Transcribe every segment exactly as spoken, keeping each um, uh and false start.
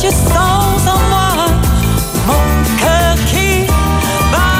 tu sens en moi mon cœur qui bat.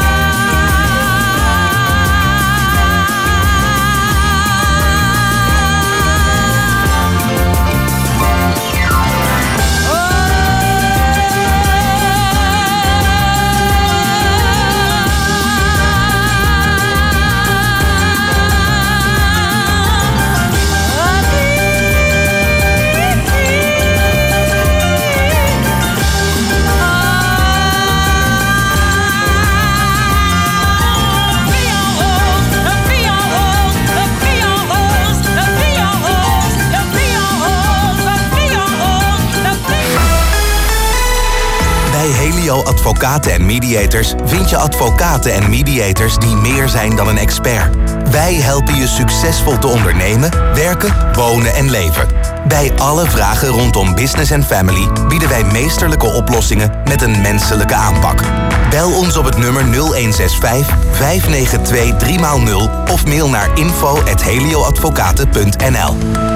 Helio Advocaten en Mediators vind je advocaten en mediators die meer zijn dan een expert. Wij helpen je succesvol te ondernemen, werken, wonen en leven. Bij alle vragen rondom business en family bieden wij meesterlijke oplossingen met een menselijke aanpak. Bel ons op het nummer nul een zes vijf, vijf negen twee, drie nul of mail naar info at helioadvocaten punt n l.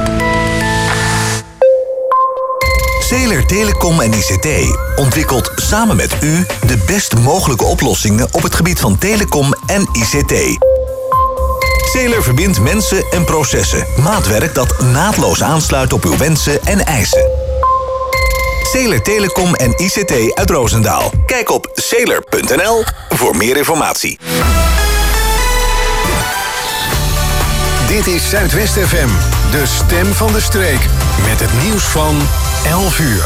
Zeeler Telecom en I C T ontwikkelt samen met u de best mogelijke oplossingen op het gebied van telecom en I C T. Zeeler verbindt mensen en processen. Maatwerk dat naadloos aansluit op uw wensen en eisen. Zeeler Telecom en I C T uit Roosendaal. Kijk op zeeler punt n l voor meer informatie. Dit is Zuidwest F M, de stem van de streek. Met het nieuws van elf uur.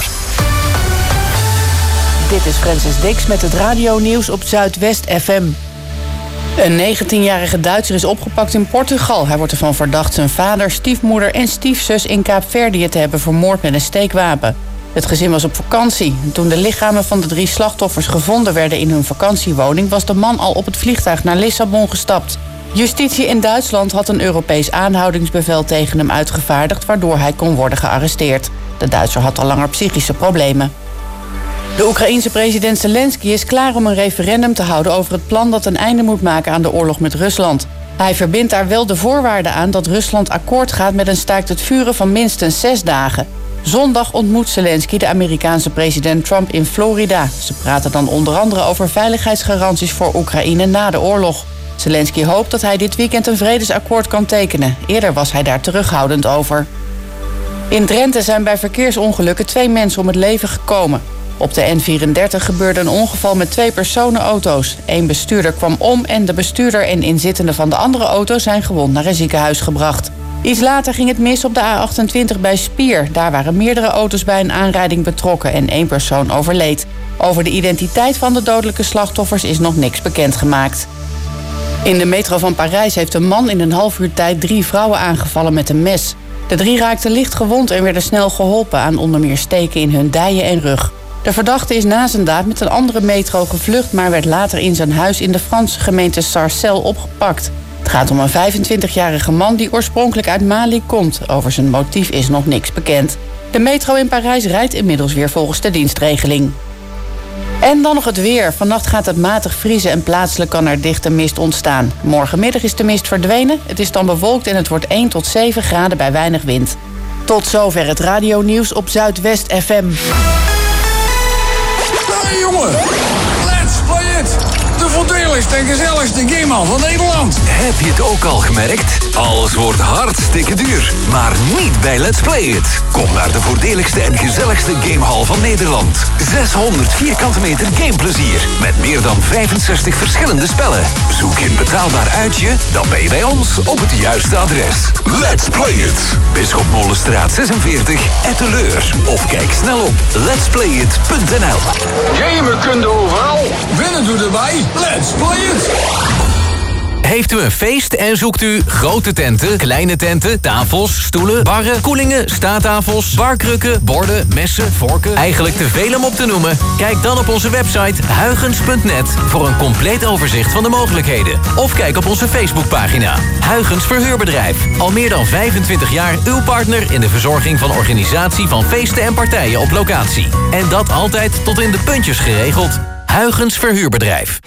Dit is Francis Dix met het radionieuws op Zuidwest F M. Een negentienjarige Duitser is opgepakt in Portugal. Hij wordt ervan verdacht zijn vader, stiefmoeder en stiefzus in Kaapverdië te hebben vermoord met een steekwapen. Het gezin was op vakantie. Toen de lichamen van de drie slachtoffers gevonden werden in hun vakantiewoning, was de man al op het vliegtuig naar Lissabon gestapt. Justitie in Duitsland had een Europees aanhoudingsbevel tegen hem uitgevaardigd, waardoor hij kon worden gearresteerd. De Duitser had al langer psychische problemen. De Oekraïense president Zelensky is klaar om een referendum te houden over het plan dat een einde moet maken aan de oorlog met Rusland. Hij verbindt daar wel de voorwaarden aan dat Rusland akkoord gaat met een staakt het vuren van minstens zes dagen. Zondag ontmoet Zelensky de Amerikaanse president Trump in Florida. Ze praten dan onder andere over veiligheidsgaranties voor Oekraïne na de oorlog. Zelensky hoopt dat hij dit weekend een vredesakkoord kan tekenen. Eerder was hij daar terughoudend over. In Drenthe zijn bij verkeersongelukken twee mensen om het leven gekomen. Op de N vierendertig gebeurde een ongeval met twee personenauto's. Eén bestuurder kwam om en de bestuurder en inzittenden van de andere auto zijn gewond naar een ziekenhuis gebracht. Iets later ging het mis op de A achtentwintig bij Spier. Daar waren meerdere auto's bij een aanrijding betrokken en één persoon overleed. Over de identiteit van de dodelijke slachtoffers is nog niks bekendgemaakt. In de metro van Parijs heeft een man in een half uur tijd drie vrouwen aangevallen met een mes. De drie raakten licht gewond en werden snel geholpen aan onder meer steken in hun dijen en rug. De verdachte is na zijn daad met een andere metro gevlucht, maar werd later in zijn huis in de Franse gemeente Sarcelles opgepakt. Het gaat om een vijfentwintigjarige man die oorspronkelijk uit Mali komt. Over zijn motief is nog niks bekend. De metro in Parijs rijdt inmiddels weer volgens de dienstregeling. En dan nog het weer. Vannacht gaat het matig vriezen en plaatselijk kan er dichte mist ontstaan. Morgenmiddag is de mist verdwenen. Het is dan bewolkt en het wordt één tot zeven graden bij weinig wind. Tot zover het radionieuws op Zuidwest F M. Hey jongen, let's play it! De voordeligste en gezelligste gamehal van Nederland. Heb je het ook al gemerkt? Alles wordt hartstikke duur. Maar niet bij Let's Play It. Kom naar de voordeligste en gezelligste gamehal van Nederland. zeshonderd vierkante meter gameplezier. Met meer dan vijfenzestig verschillende spellen. Zoek je een betaalbaar uitje? Dan ben je bij ons op het juiste adres. Let's Play It. Bisschop Molenstraat zesenveertig, Etteleur. Of kijk snel op lets play it punt n l. Gamen kun je overal. Winnen doe erbij. Let's play it! Heeft u een feest en zoekt u grote tenten, kleine tenten, tafels, stoelen, barren, koelingen, staattafels, barkrukken, borden, messen, vorken, eigenlijk te veel om op te noemen? Kijk dan op onze website huygens punt net voor een compleet overzicht van de mogelijkheden. Of kijk op onze Facebookpagina. Huygens Verhuurbedrijf. Al meer dan vijfentwintig jaar uw partner in de verzorging van organisatie van feesten en partijen op locatie. En dat altijd tot in de puntjes geregeld. Huygens Verhuurbedrijf.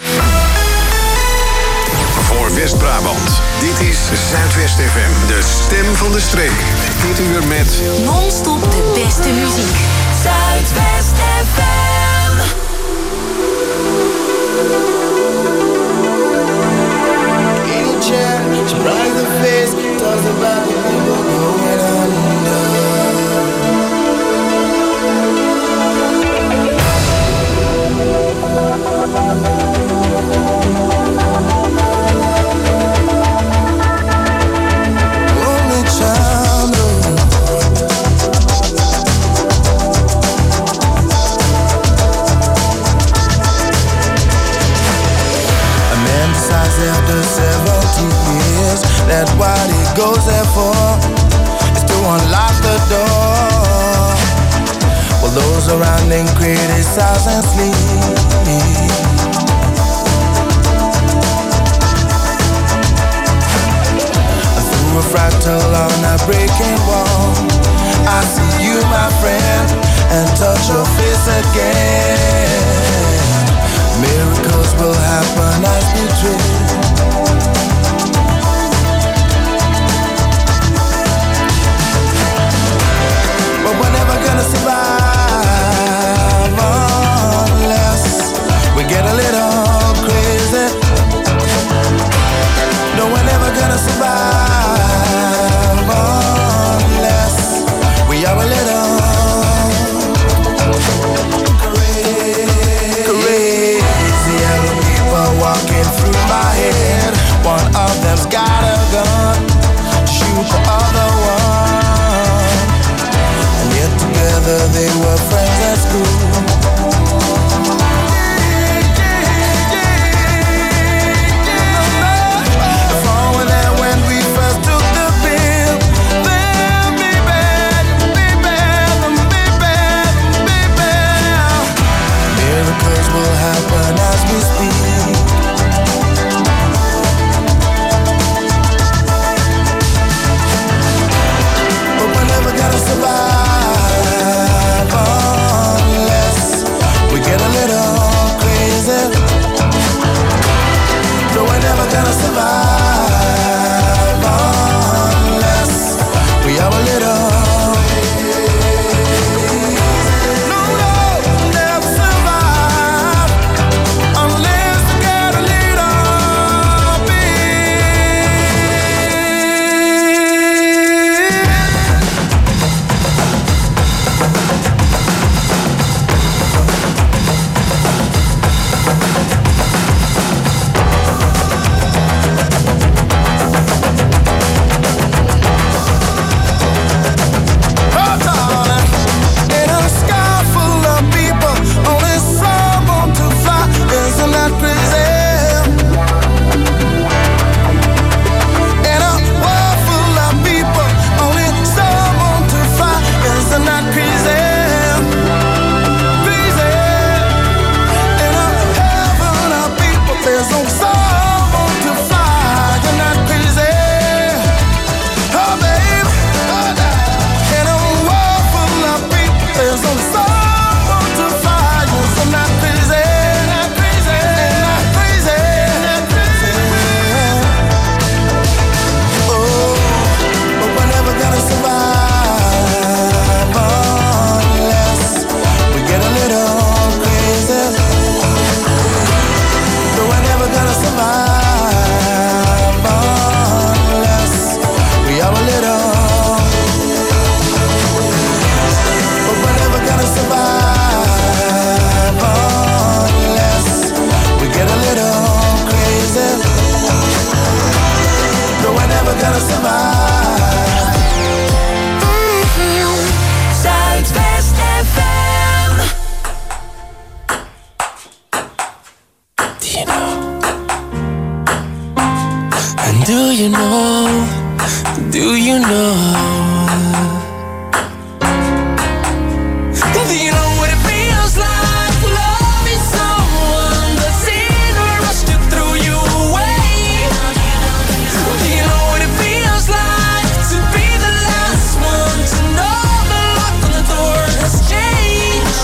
Voor West-Brabant, dit is Zuidwest F M, de stem van de streek. Dit uur met non-stop de beste muziek. Zuidwest F M. Any chair, she brightens the face, talks about the people going under. Only child, a man decides after seventy years that what he goes there for is to unlock the door. Well, those around him criticize and sleep. Through a fractal on a breaking wall, I see you, my friend, and touch your face again. Miracles will happen as we dream. But we're never gonna survive unless we get a little crazy. No, we're never gonna survive unless we are a little crazy. Crazy young people walking through my head. One of them's got a gun to shoot the other one. And yet together they were friends at school. Will happen as we speak. But we're never gonna survive unless we get a little crazy. No, we're never gonna survive unless we are a little. Do you know, do you know, do you know what it feels like to love is someone that's in a rush to throw you away? Do you know what it feels like to be the last one to know the lock on the door has changed?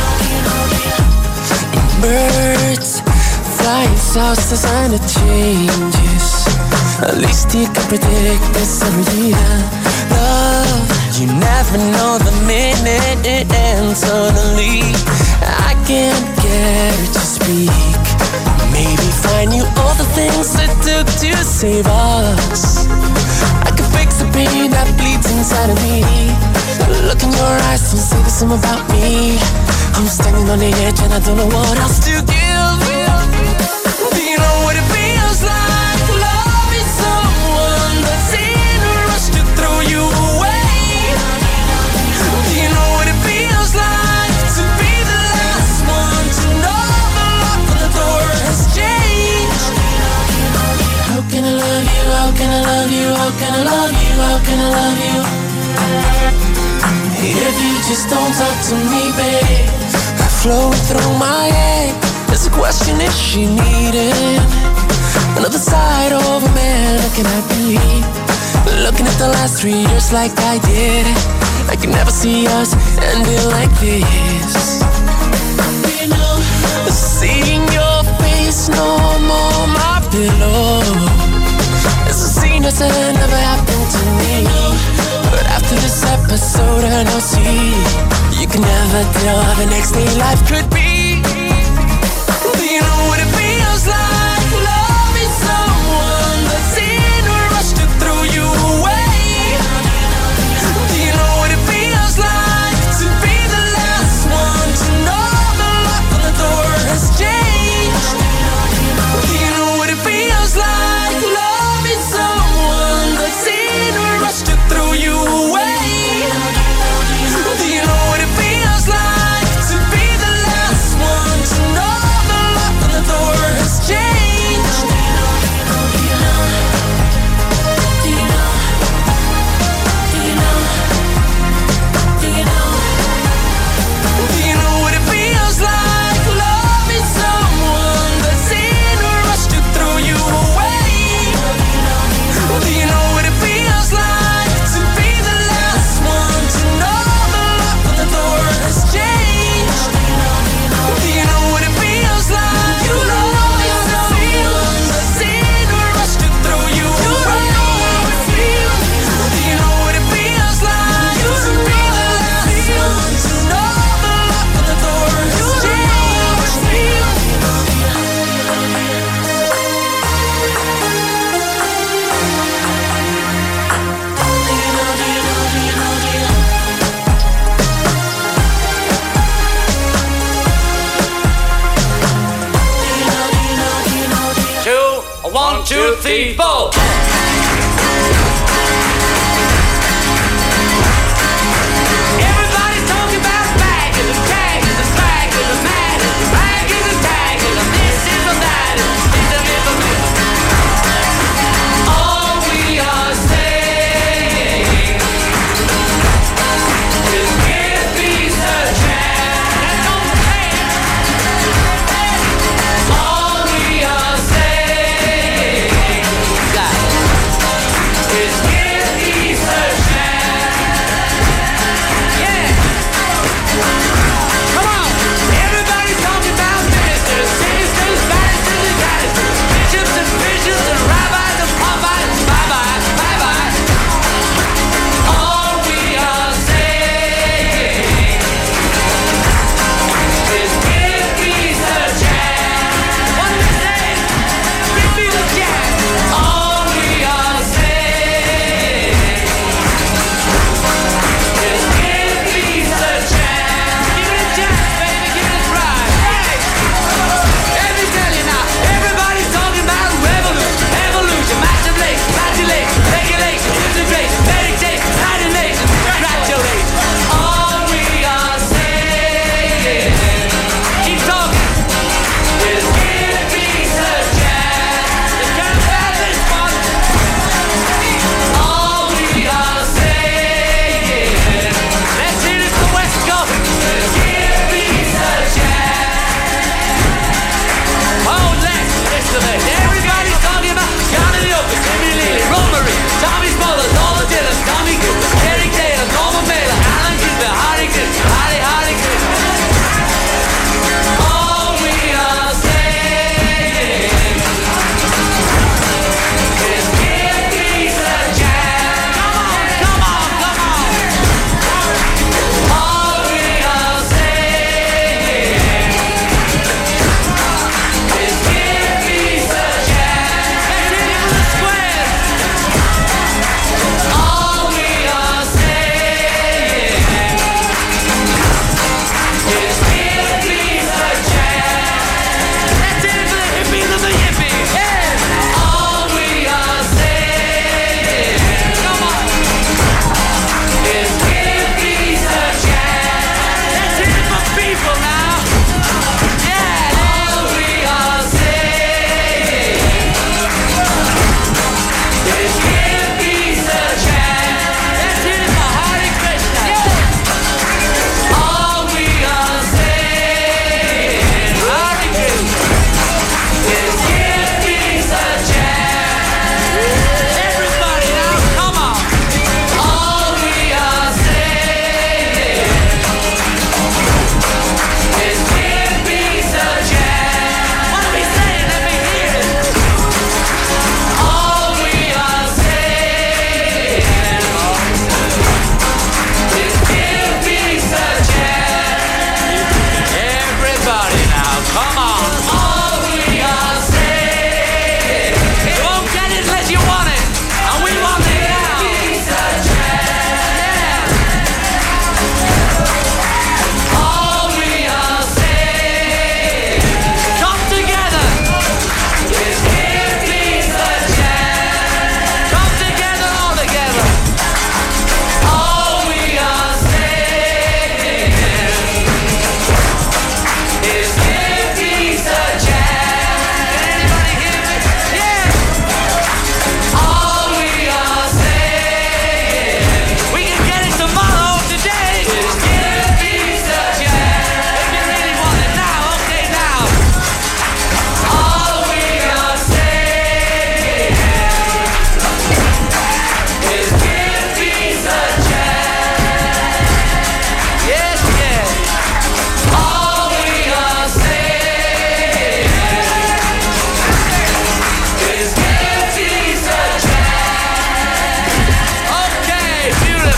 Birds flying south, the sign of changes. At least you can predict this every year. Love You never know the minute it ends suddenly. I can't get her to speak. Maybe find you all the things it took to save us. I could fix the pain that bleeds inside of me. Look in your eyes, don't say the same about me. I'm standing on the edge and I don't know what else to give. Do you know what it feels like? Loving someone that's in a rush to throw you away. Do you know what it feels like to be the last one to know the lock on the door has changed? How can I love you? How can I love you? How can I love you? How can I love you? If you just don't talk to me, babe. Flowing through my head, there's a question if she needed another side of a man. How can I believe? Looking at the last three years like I did, I can never see us ending like this. You know, seeing your face no more my pillow. It's a scene that never happened to me. But after this episode I know, see, you can never tell how the next day life could be. Do you know what it feels like? Loving someone that's in a rush to throw you away. Do you know what it feels like to be the last one to know the lock on the door has changed? Do you know what it feels like? Loving someone that's in a rush to throw you away. Do you know what it feels like to be the last one to know the lock on the door has changed? Do you know? Do you know? Do you know? Do you know? Do you know what it feels like? Loving someone that's in a rush to throw you away. Do you know what it feels like to be the last one to know the lock on the door has changed? Do you know what it feels like? You know it's someone that's in a rush to throw you away. Do you know what it feels like to be the last one to know the lock on the door has changed? Two, one, two, three, four. Everybody talking about bag and the tag and the flag and the man and the rag and the tag and the this and the that and this and this and this. All we are saying is give peace a chance. Don't pay. All we are saying.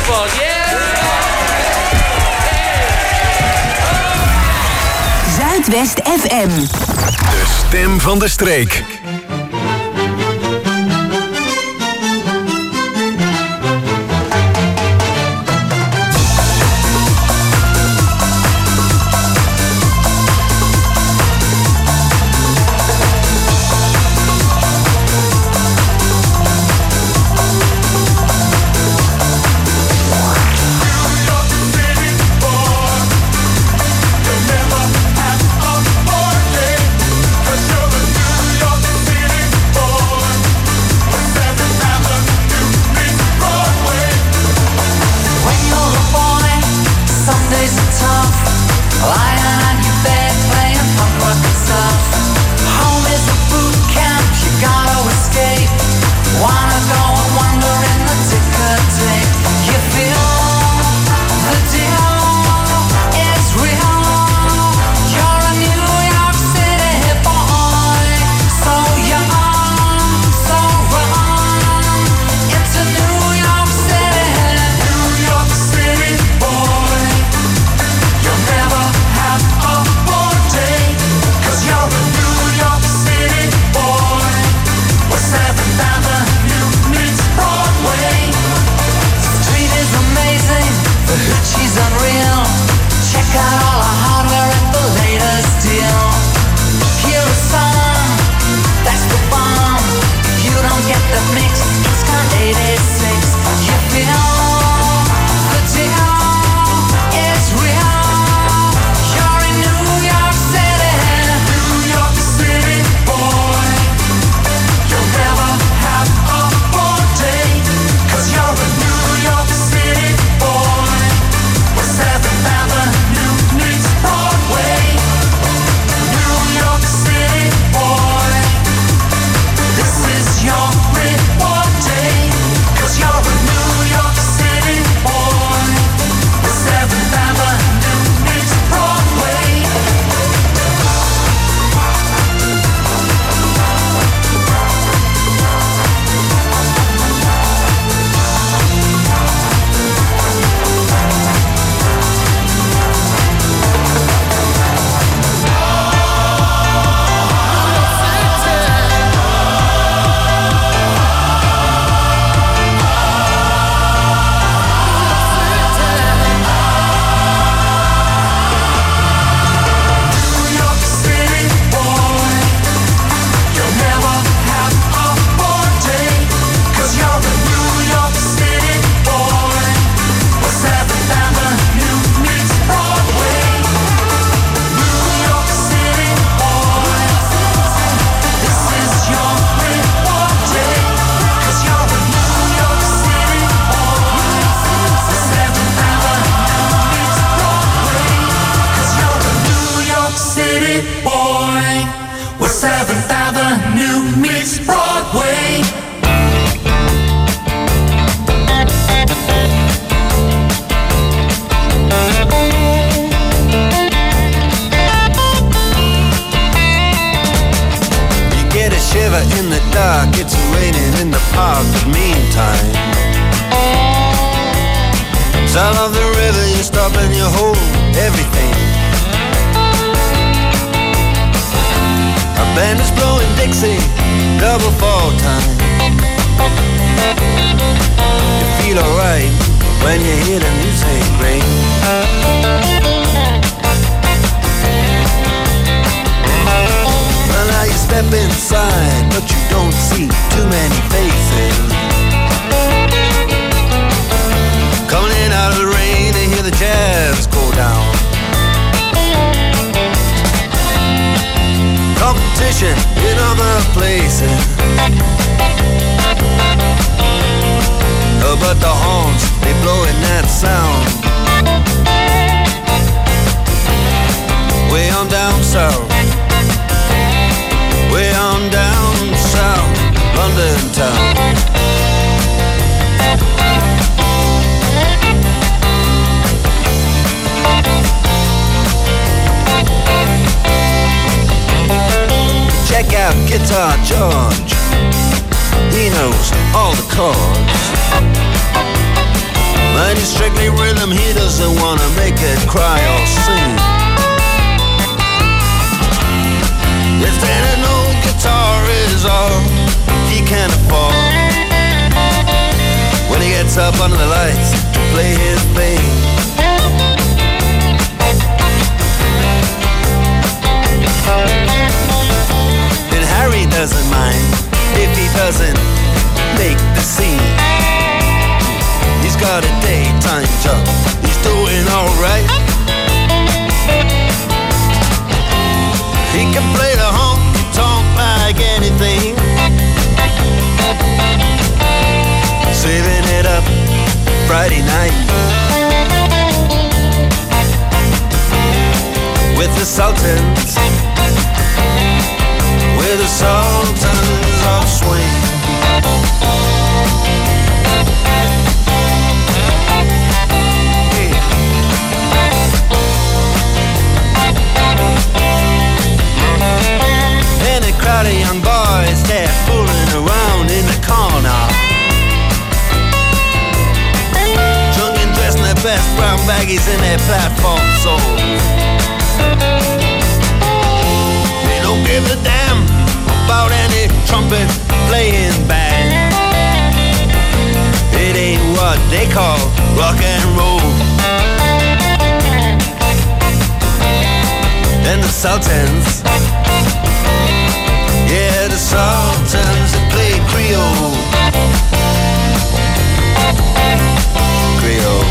beautiful. Yeah. Zuidwest F M. De stem van de streek. Guitar George, he knows all the chords. But he's strictly rhythm, he doesn't wanna make it cry or sing. If then an old guitar is all he can afford, when he gets up under the lights to play his thing, then Harry doesn't mind if he doesn't make the scene. He's got a daytime job, he's doing alright. He can play the honky-tonk like anything, saving it up Friday night with the Sultans, with the Sultans of Swing. And a crowd of young boys, they're fooling around in the corner, drunk and dressed in their best brown baggies in their platform soles. They don't give a damn about any trumpet playing band. It ain't what they call rock and roll. And the Sultans, yeah, the Sultans that play Creole. Creole.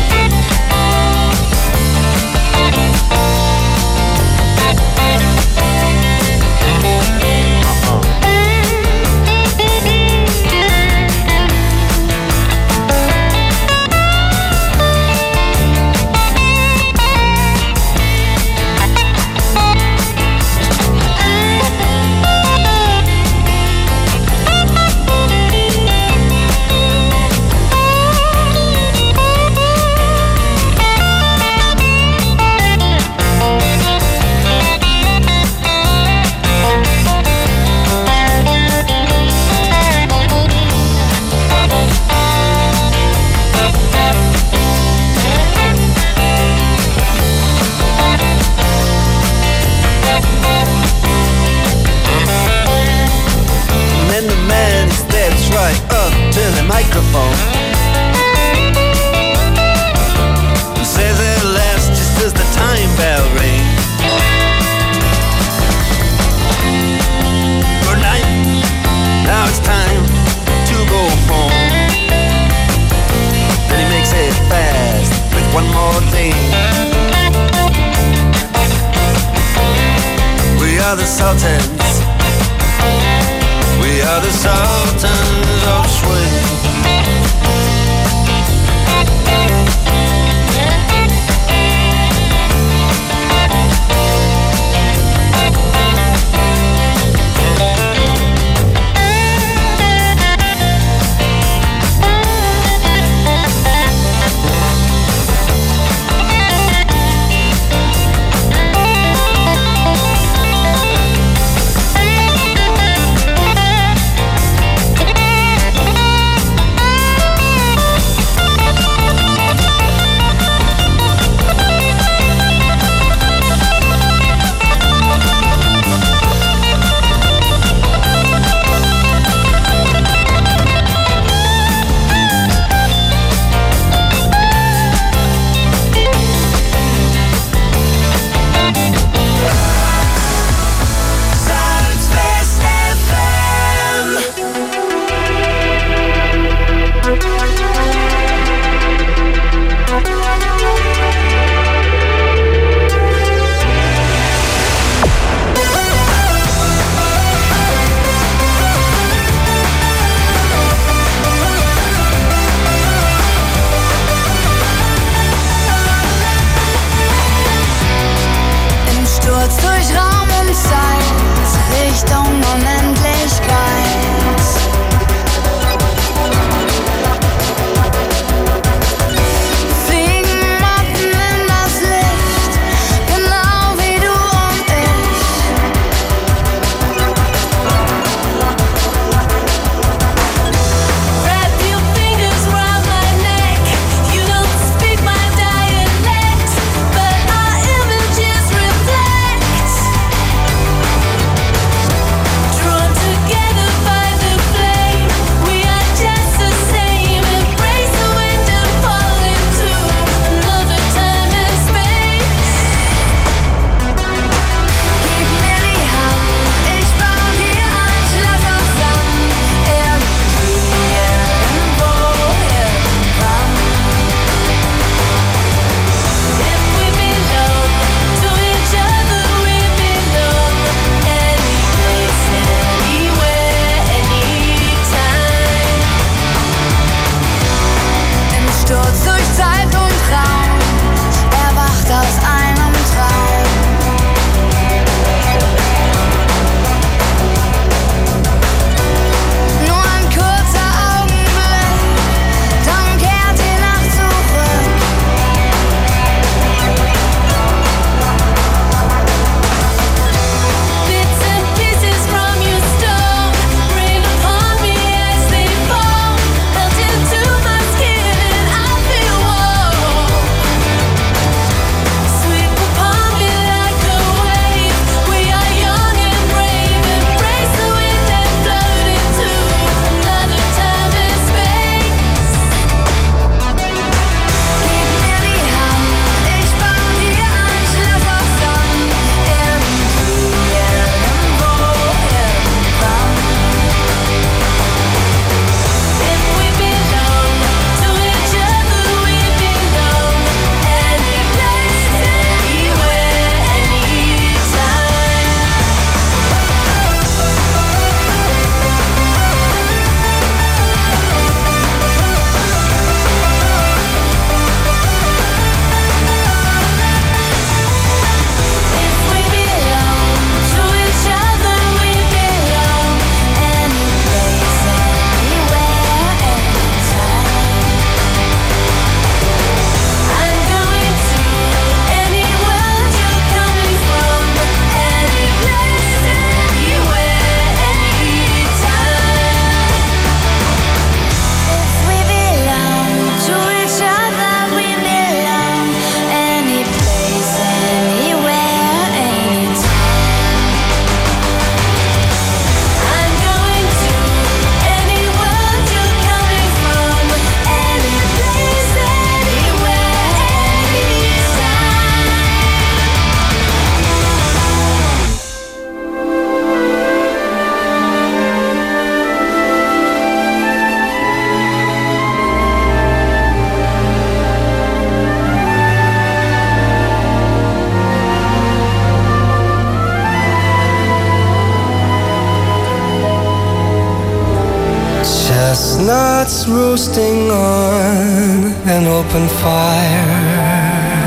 pots roasting on an open fire.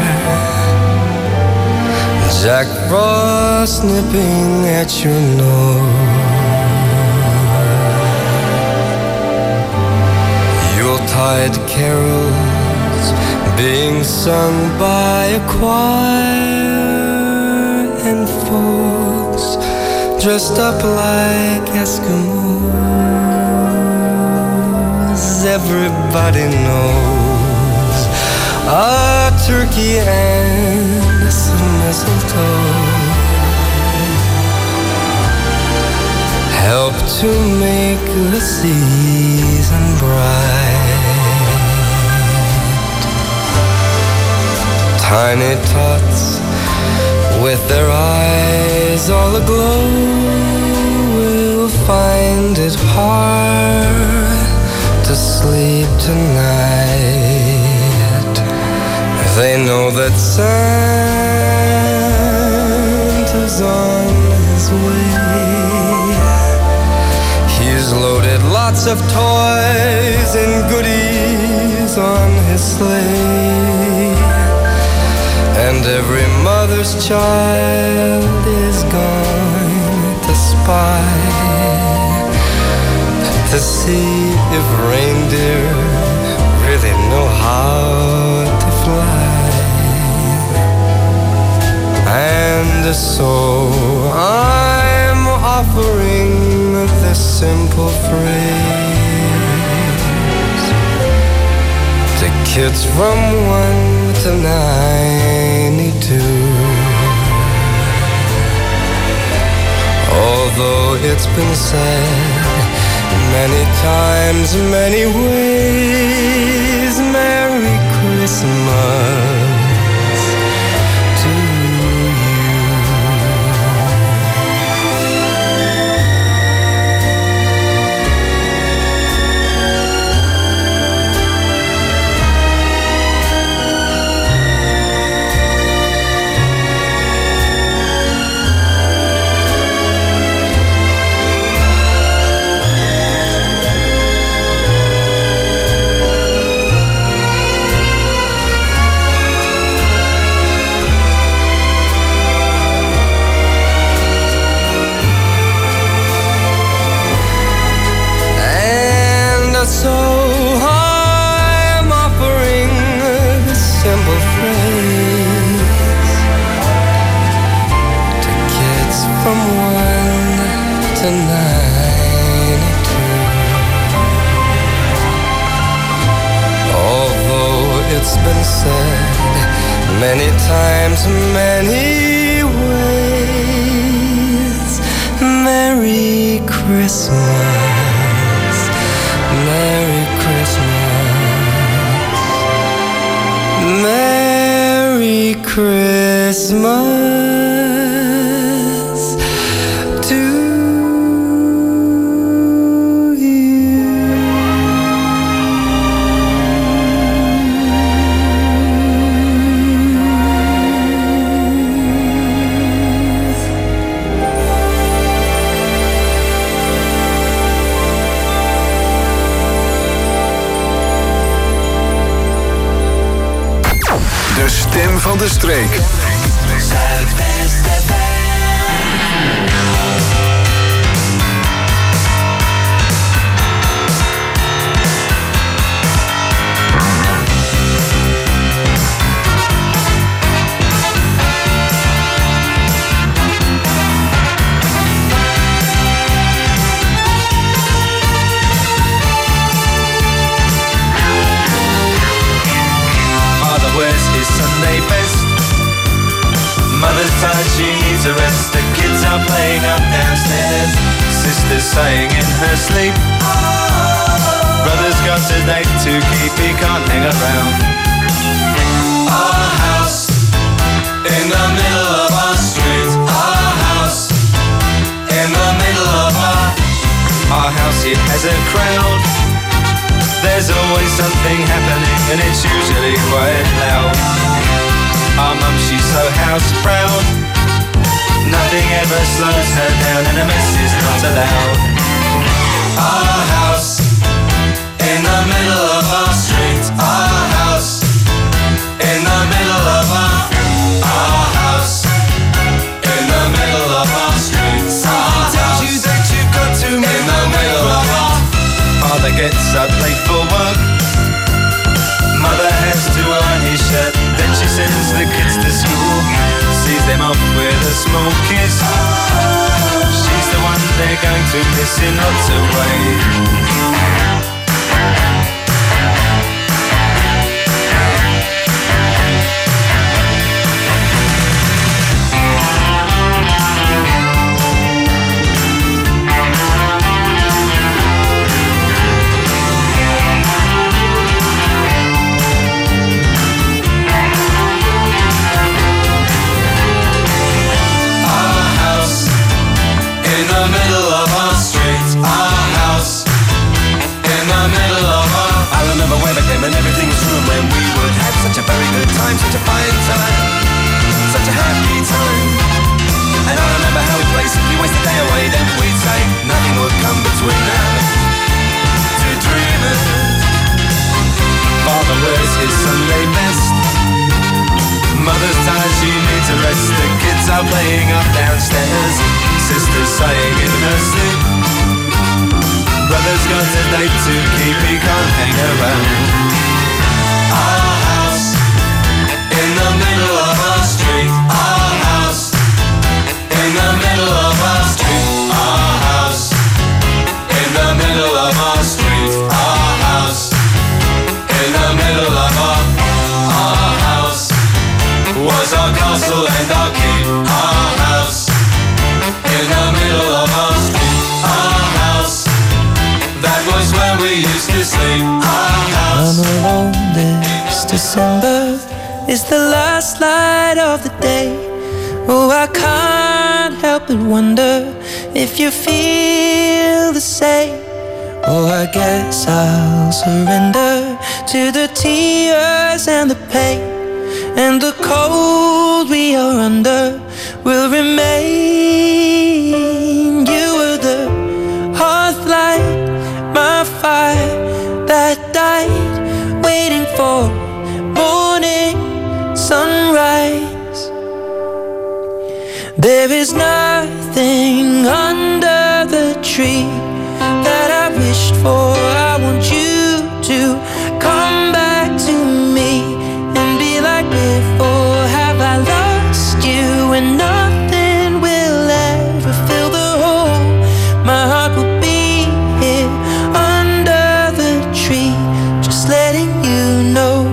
Jack Frost nipping at your nose. Yuletide carols being sung by a choir, and folks dressed up like Eskimos. Everybody knows a turkey and some mistletoe help to make the season bright. Tiny tots with their eyes all aglow will find it hard to sleep tonight. They know that Santa's on his way. He's loaded lots of toys and goodies on his sleigh, and every mother's child is going to spy to see if reindeer really know how to fly. And so I'm offering this simple phrase to kids from one to ninety-two. Although it's been said many times, many ways, Merry Christmas to you. So I'm offering this simple phrase to kids from one to ninety-two. Although it's been said many times, many ways, Merry Christmas. Merry Christmas, Merry Christmas to De stem van de streek. Zuidwest F M. Father wears his Sunday best. Mother's tired, she needs a rest. The kids are playing up downstairs. Sister's sighing in her sleep. Brother's got a date to keep, he can't hang around. Our house in the middle of our street. Our house in the middle of our Our house, it has a crowd. There's always something happening and it's usually quite loud. Our mum, she's so house proud. Nothing ever slows her down and a mess is not allowed. Our house in the middle of our street, our house. In the middle of our, our house. In the middle of our street, our tells you that you've got to in the middle of our. Father gets up late for work. Mother has to iron his shirt. Then she sends the kids to school. Sees them off with a small kiss. She's the one they're going to miss in lots of ways. In the middle of our street, our house. In the middle of our. I remember when I came and everything was room when we would have such a very good time, such a fine time, such a happy time. And I remember how we played simply waste the day away. Then we'd say nothing would come between us. Two dreamers. Father wears his Sunday best. Mother's tired, she needs a rest. The kids are playing up downstairs. Sister's sighing in her sleep. Brother's got a date to keep, he can't hang around. Our house, in the middle of our street. Our house, in the middle of our street. Our house, in the middle of our street. Our house, in the middle of our, our house. Was our castle and our keep. Our house, in the middle of our street. Our house, that was where we used to sleep. Our house. I'm alone this December. It's the last light of the day. Oh, I can't help but wonder if you feel the same. Oh, I guess I'll surrender to the tears and the pain. And the cold we are under will remain. You were the hearth light, my fire that died, waiting for morning sunrise. There is nothing under the tree that I wished for. I want you to come back to me and be like before. Have I lost you and nothing will ever fill the hole? My heart will be here under the tree, just letting you know.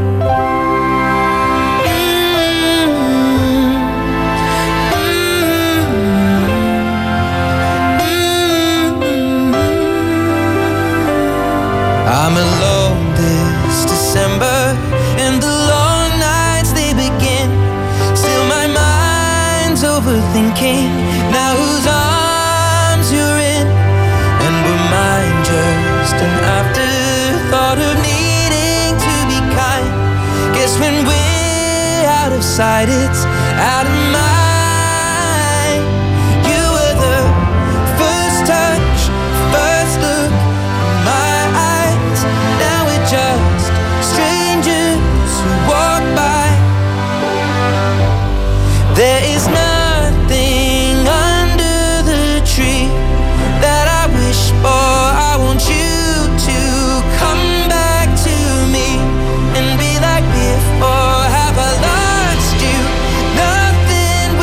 I'm alone this December, and the long nights they begin. Still my mind's overthinking now whose arms you're in. And were mine just an afterthought of needing to be kind? Guess when we're out of sight, it's out of mind. You were the first touch, first look in my eyes. Now we're just strangers who walk by. There is nothing under the tree that I wish for. I want you to come back to me and be like before. Have I lost you? Nothing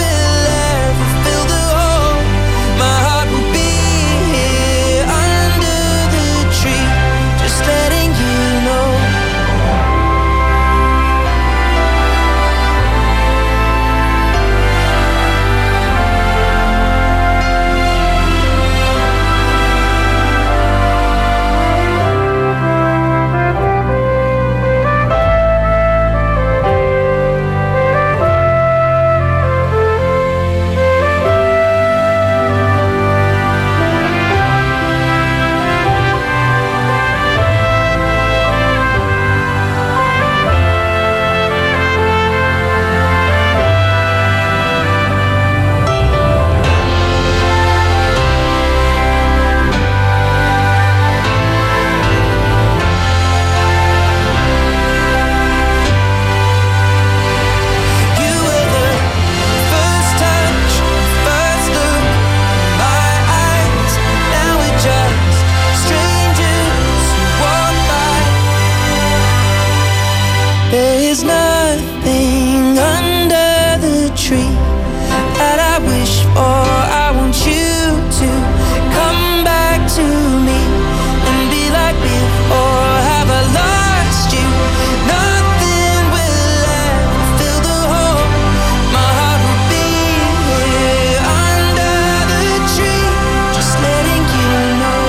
There's nothing under the tree that I wish for. I want you to come back to me and be like before. Have I lost you? Nothing will ever fill the hole. My heart will be here under the tree, just letting you know.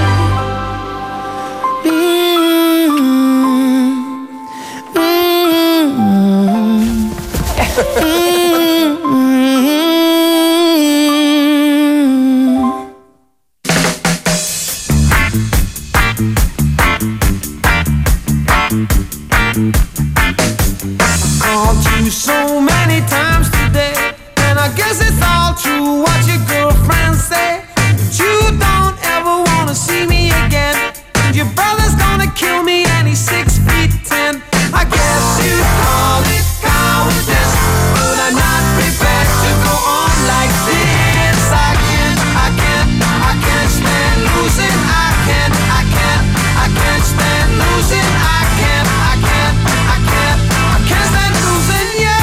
Called you so many times today, and I guess it's all true what your girlfriends say. But you don't ever wanna see me again, and your brother's gonna kill me and he's six feet ten. I guess you'd call it cowardice, but I'm not prepared to go on like this. I can't, I can't, I can't stand losing. I can't, I can't, I can't stand losing. I can't, I can't, I can't, I can't stand losing you.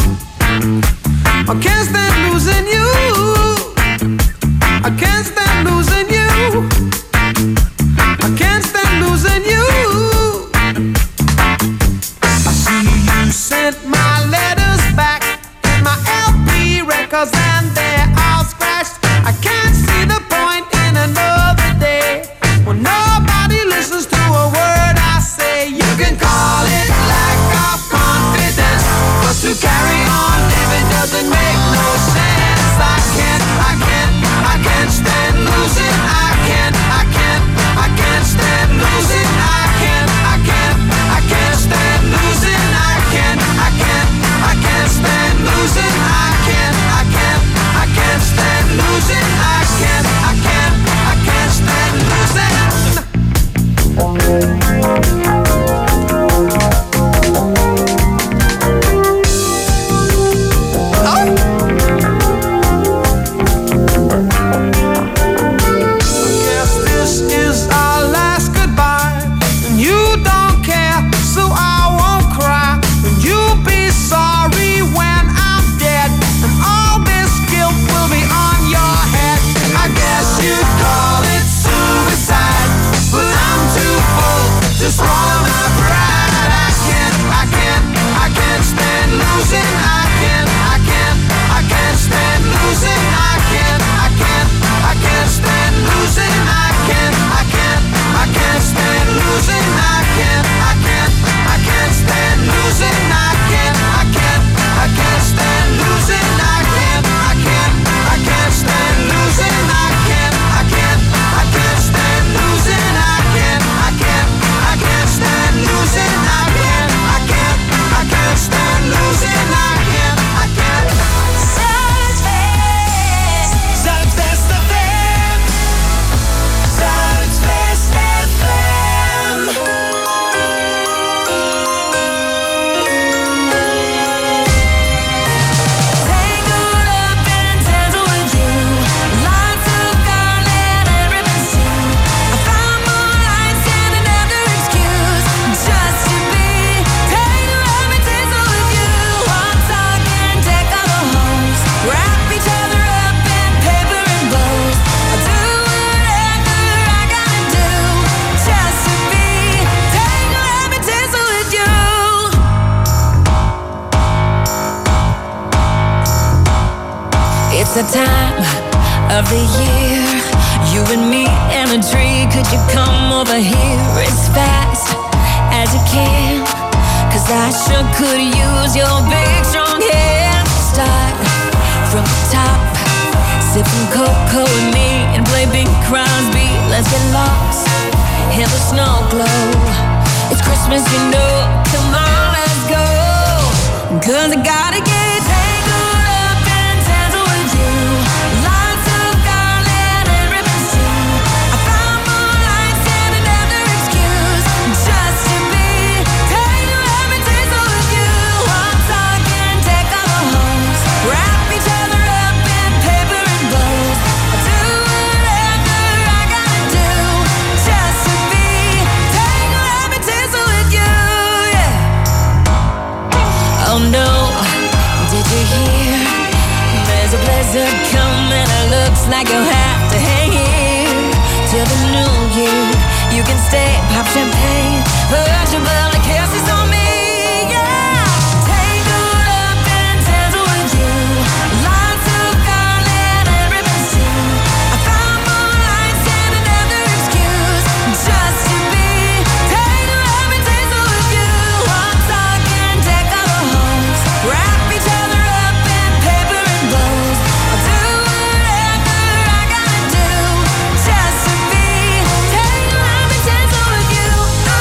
I can't stand losing you. I can't stand losing you. I can't stand losing you. I see you sent my letters back and my L P records, and they're all scratched. I can't see the point in another day when nobody listens to a word I say. You can call it lack of confidence, but to carry on living doesn't make no sense. I can't, I can't, I can't stand losing. I can't, I can't, I can't stand losing. I can't, I can't, I can't stand losing. I can't, I can't, I can't stand losing. I can't, I can't, I can't stand losing. I can't, I can't, I can't stand losing. Guess this is our last goodbye, and you don't care, so I won't cry. And you'll be sorry when I'm dead, and all this guilt will be on your head. I guess you'd call it suicide, but I'm too full to swallow my pride. I can't, I can't, I can't stand losing. I can't, I can't, I can't stand losing. I can't, I can't, I can't stand losing. I can't, I can't, I can't stand losing. I can't, I can't, I can't stand losing. I can't, I can't, I can't stand losing. I can't, I can't, I can't stand losing. I can't, I can't, I can't stand losing. I can't, I can't, I can't stand losing. I can't, I can't, I can't stand losing. I can't, I can't. Zuidwest F M. Zuidwest F M. Tangled up and tangled with you, lots of garland and ribbons too. I found more lights and another excuse just to be tangled up and tangled with you. I'm talking deck of the halls, wrap each other up in paper and bows. I'll do whatever I gotta do just to be tangled up and tangled with you. It's the time of the year, you and me and a tree. Could you come over here as fast as you can? Cause I sure could use your big strong hand. Start from the top, sip some cocoa with me and play Bing Crosby. Let's get lost in the snow glow. It's Christmas, you know, come on, let's go. Cause I gotta get tangled up and tangled with you. Lots of garland and ribbons too. I found more lights and another excuse just to be tangled up and tangled with you. I'm talking deck of the halls, wrap each other up in paper and bows. I'll do whatever I gotta do just to be tangled up and tangled with you. Yeah. night you'll have to hang here till the new year. You can stay, pop champagne, put your bloody kisses on me. Yeah, tangled up and tangled with you. Lots of garland and ribbons too. I found moonlights and another excuse just to be tangled up and tangled with you. I'm talking deck of the halls, wrap each other up in paper and bows. I'll do whatever I gotta do just to be tangled up and tangled with you.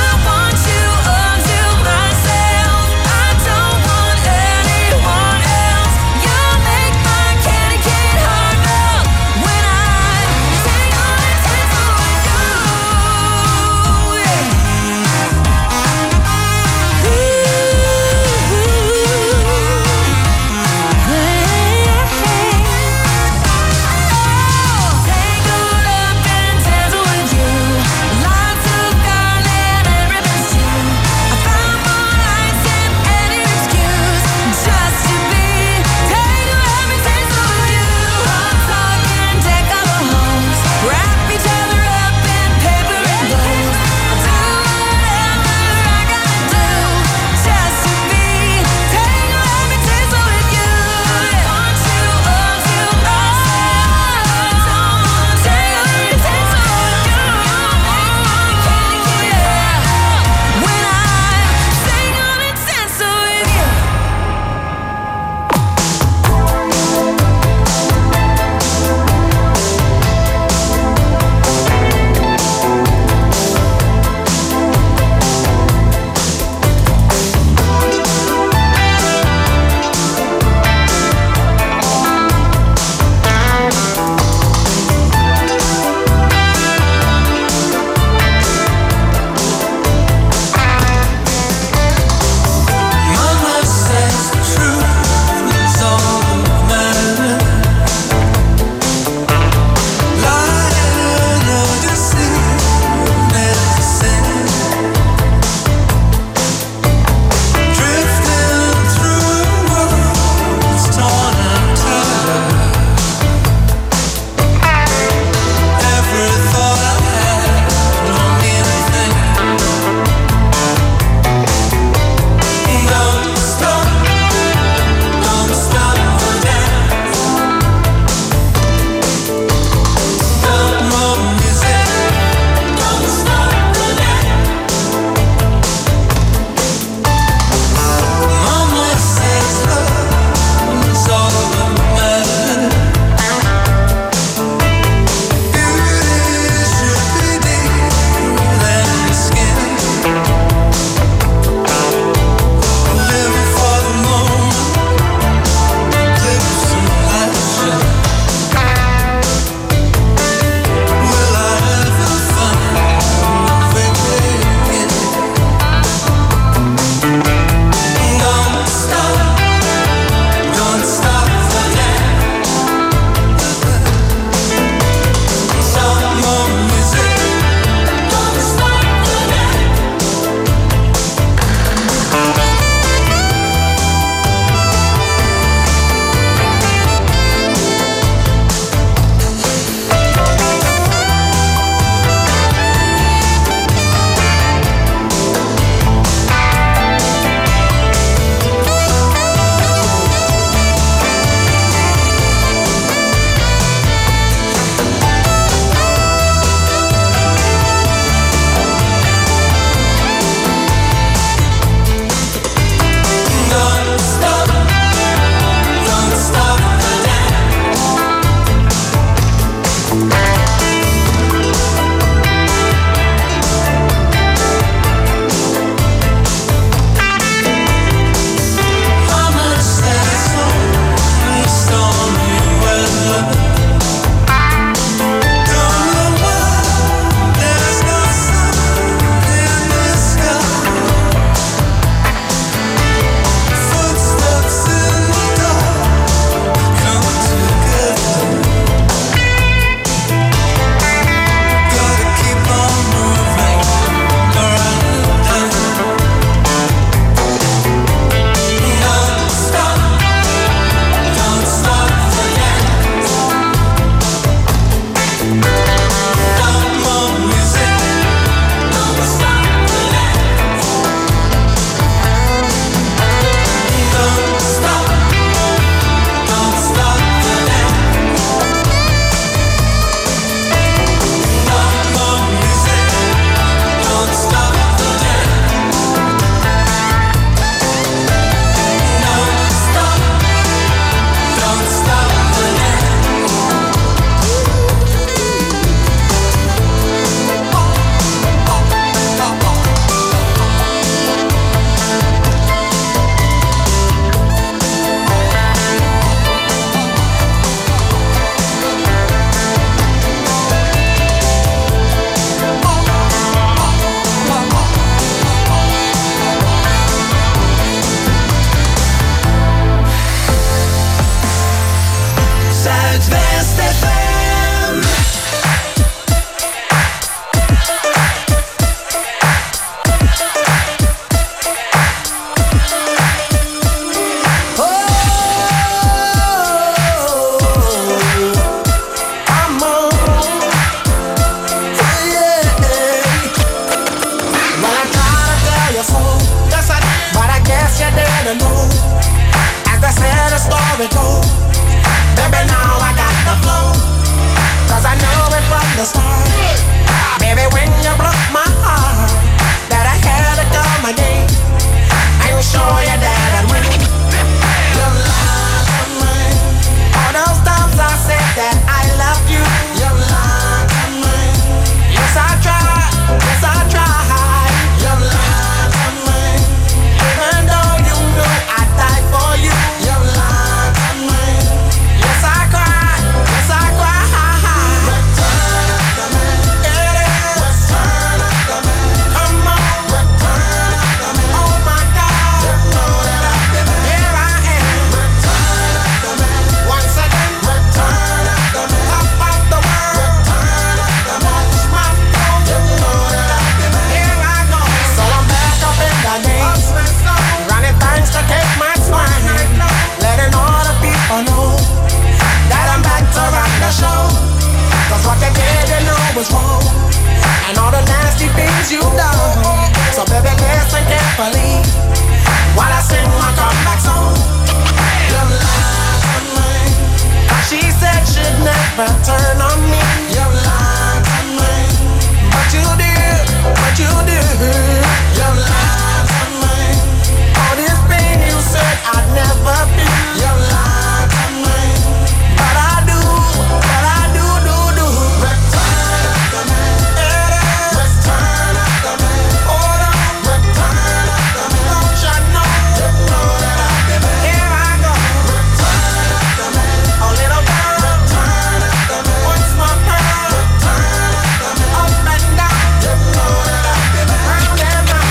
was wrong and all the nasty things you've done. So baby, listen carefully while I sing my comeback song. You lied to me. She said she'd never turn on me. You lied to me, but you did, but you did. You lied to me. All this pain you said I'd never feel. You lied to me, but I do, but I do, do, do. Return to me, return to me. Hold on, return to me. Don't you know? You know that I did it. Here I go. Return to me, a little girl. Return to me, what's my pearl? Return to me, up and down. You know that I did it. Round and round.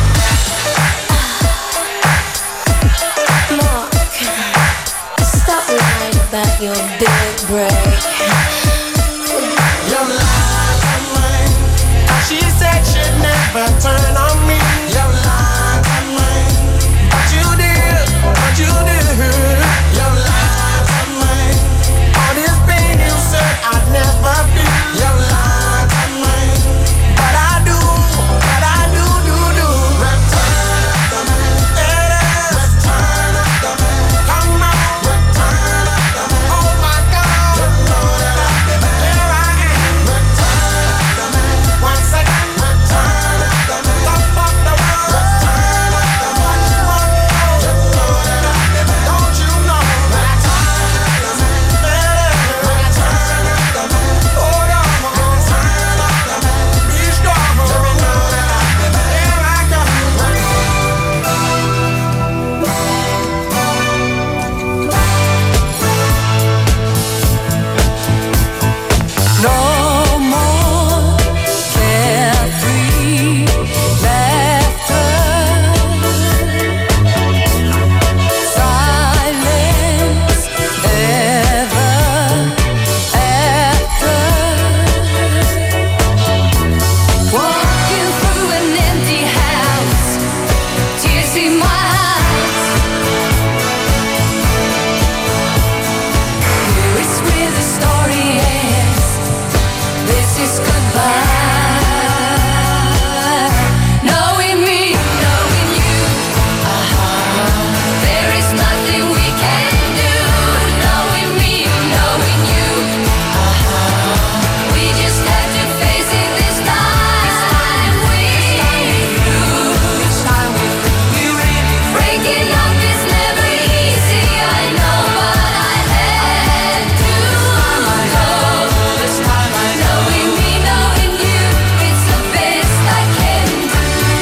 Mark, stop lying about your big break. You lied to me. She said she'd never turn on me. You lied to me, but you did, but you did. You lied to me. All this pain you said I'd never feel. You lied to me, but I do, but I do, do, do. Return to me, return to me. Come on, return to me. Oh my God, you know that I did it. Here I am. Return to me, once again. Return to me, top of the world. Return to me, what you want? You know that I did it. Don't you know? Return to me, return to me. Hold on, return to me. Be strong. You know that I did it. Here I go. No more carefree laughter. Silence ever after. Walking through an empty house, tears in my eyes. Here is where the story ends. This is goodbye. Knowing me, knowing you. There is nothing we can do. Knowing me, knowing you. We just have to face it this time. We lose. Breaking up is never easy. I know, but I had to go. Knowing me, knowing you, it's the best I can do.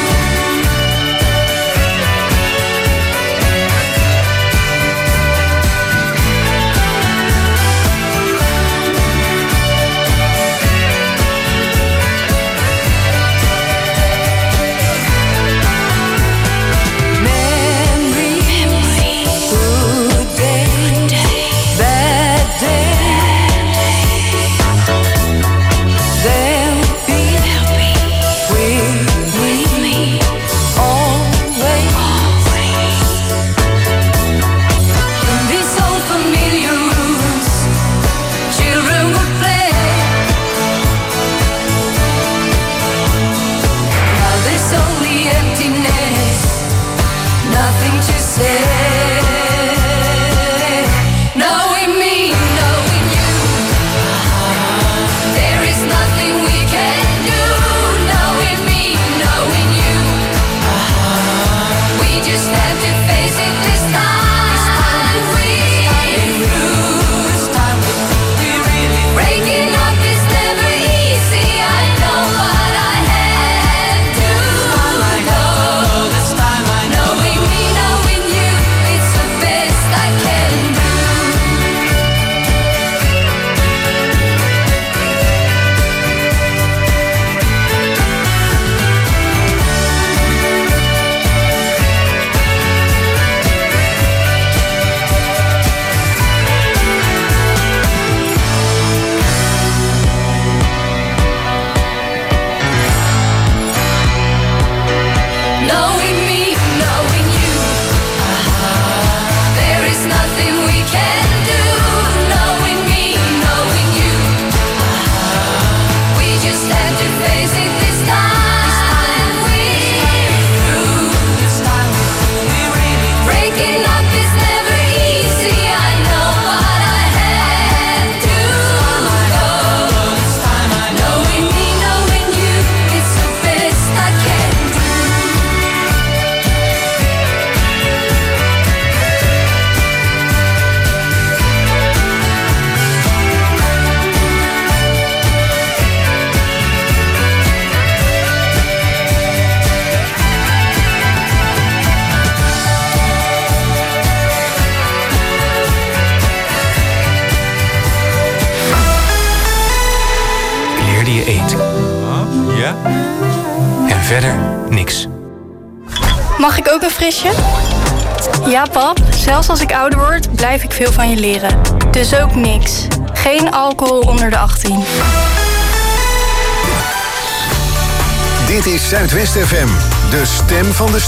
Memory, good day, bad day. They'll be with me always. In these old familiar rooms, children would play. Now there's only emptiness, nothing to say. Knowing me, knowing you, there is nothing we can do. Knowing me, knowing you, we just have to face it this time. We lose. Breaking up is never easy. I know, but I had to go. Knowing me, knowing you, it's the best I can do. Knowing me, knowing you, there is nothing we can do. Knowing me, knowing you, we just verder niks. Mag ik ook een frisje? Ja, pap. Zelfs als ik ouder word, blijf ik veel van je leren. Dus ook niks. Geen alcohol onder de achttien. Dit is Zuidwest F M, de stem van de